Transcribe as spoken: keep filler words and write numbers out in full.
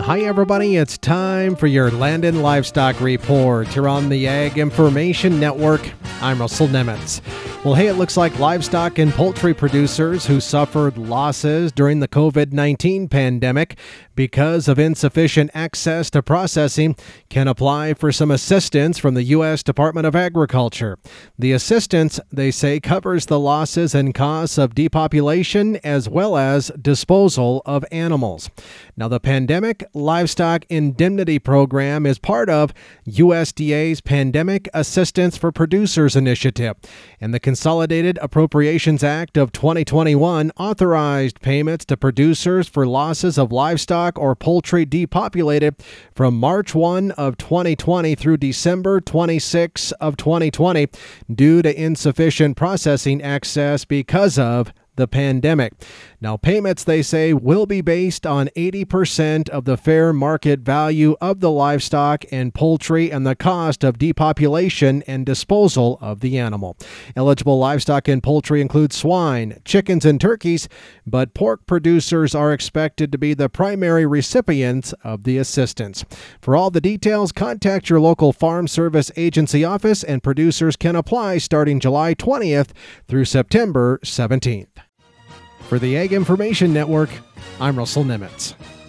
Hi, everybody. It's time for your Land and Livestock Report here on the Ag Information Network. I'm Russell Nemitz. Well, hey, it looks like livestock and poultry producers who suffered losses during the covid nineteen pandemic because of insufficient access to processing can apply for some assistance from the U S Department of Agriculture. The assistance, they say, covers the losses and costs of depopulation as well as disposal of animals. Now, the Pandemic Livestock Indemnity Program is part of U S D A's Pandemic Assistance for Producers Initiative, and the Consolidated Appropriations Act of twenty twenty-one authorized payments to producers for losses of livestock or poultry depopulated from March first of twenty twenty through December twenty-sixth of twenty twenty due to insufficient processing access because of the pandemic. Now, payments, they say, will be based on eighty percent of the fair market value of the livestock and poultry and the cost of depopulation and disposal of the animal. Eligible livestock and poultry include swine, chickens, and turkeys, but pork producers are expected to be the primary recipients of the assistance. For all the details, contact your local Farm Service Agency office, and producers can apply starting July twentieth through September seventeenth. For the Ag Information Network, I'm Russell Nemitz.